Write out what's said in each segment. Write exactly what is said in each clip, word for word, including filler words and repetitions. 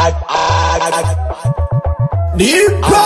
Nipe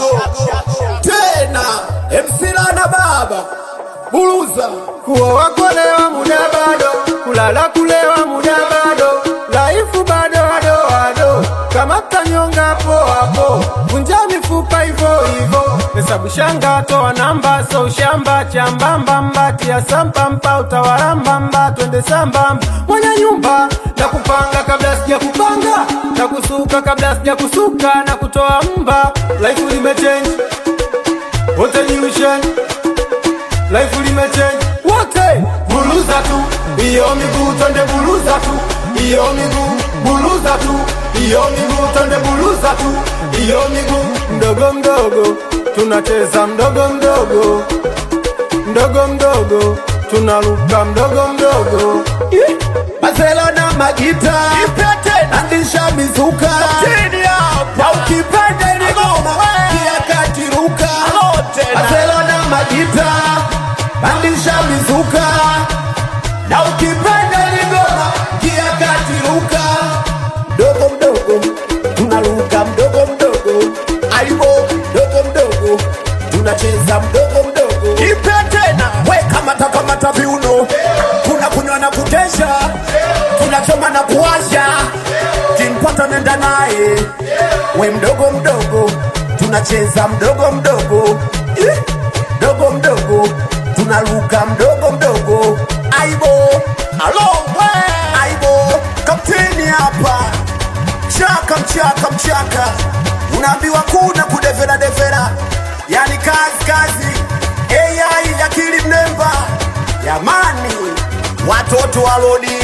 tena Emsila na baba Buluza kuoa kuolewa muda bado, kulala kulewa muda bado, laifu bado ado ado, kama kanyonga hapo hapo, vunja mifupa hivyo hivyo, hesabu shanga toa namba, so shamba chambamba mbati ya sampampa utawaramba mba, twende sambamba, mwenye nyumba na kupanga kabla sija kupanga, na kusuka kabla sija kusuka, na kutoa mba, life limechange, what a new change. Life limechange, wote buluza tu, iyo miguu tonde buluza tu, iyo miguu buluza tu, iyo miguu tonde buluza tu, iyo miguu mdogo mdogo, tunacheza mdogo mdogo, mdogo mdogo, tunaruka mdogo mdogo. Mazela na magita, andisha mizuka, na ukipende ni goma, kia katiruka. Mazela na magita, andisha mizuka, na ukipende ni goma, kia katiruka. Mdogo mdogo, tunaruka mdogo mdogo, aibo mdogo mdogo, tunacheza mdogo mdogo. Ipe tena, weka mata kama viuno, kuna kunywa na kutesha, tunachoma na kuwasha, kimpata nenda nae, we mdogo mdogo, tunacheza mdogo mdogo, mdogo mdogo, tunaruka mdogo mdogo, aibo, alo we, aibo, kapteni hapa, chaka mchaka mchaka, unaambiwa kuna kudevera devera, yani kazi kazi, A I yakili mnemba, yamani, watoto walodi,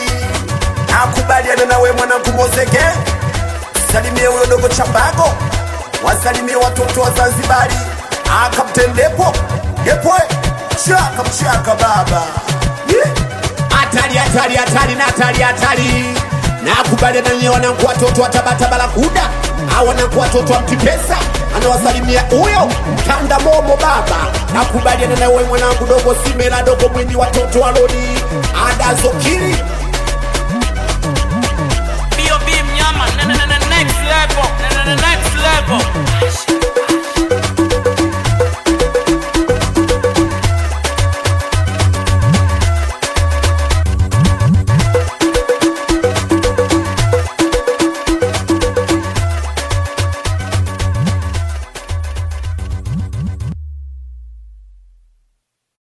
nakubaliana nawe mwana kumozeke, salimie uyo dogo chambago, wasalimie watoto wa Zanzibari, Kapteni Depo, Depo, chaka mchaka baba. Atari, atari, atari, natari, atari. Nakubaliana nawe wanangu watoto wa Tabata Balakuda, wanangu watoto wa Mtipesa, anawasalimia uyo Mtanda Momo baba. Nakubaliana nawe mwanangu dogo Simela, dogo mwini watoto walodi, Ada Zokiri,